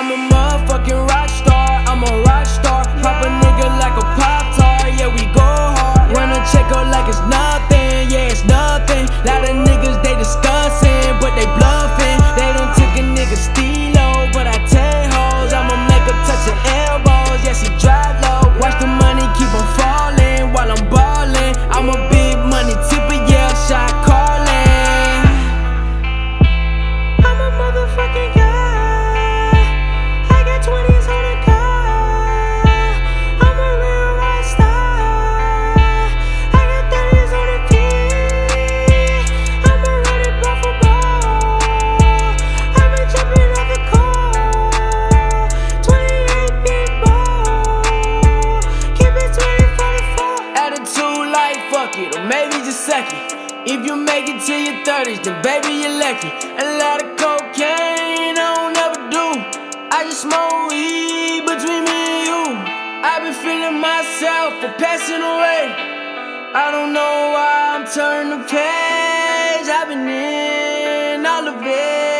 I'm a motherfucking rock star, I'm a rock star. Pop a nigga like a Pop-Tart, yeah, we go hard. Run a check up like it's nothing, yeah, it's nothing. Lot of niggas, they discussing, but they bluffing. They done took a nigga stilo, but I tell hoes I'ma make her touch her elbows, yeah, she drive low. Watch the money keep on falling while I'm ballin'. I'm a big money tipper, yeah, shot calling. I'm a motherfucking guy, I got 20s on the car. I'm a real rock star, I got 30s on the P. I'ma run it ball for ball, I've been jumping off the car. 28 big ball, keep it 20-44. Attitude like fuck it, or maybe just second. If you make it to your 30s, then baby you're lucky. A lot of cocaine I don't ever do, I just smoke weed between me and you. I've been feeling myself for passing away, I don't know why I'm turning the page. I've been in all of it.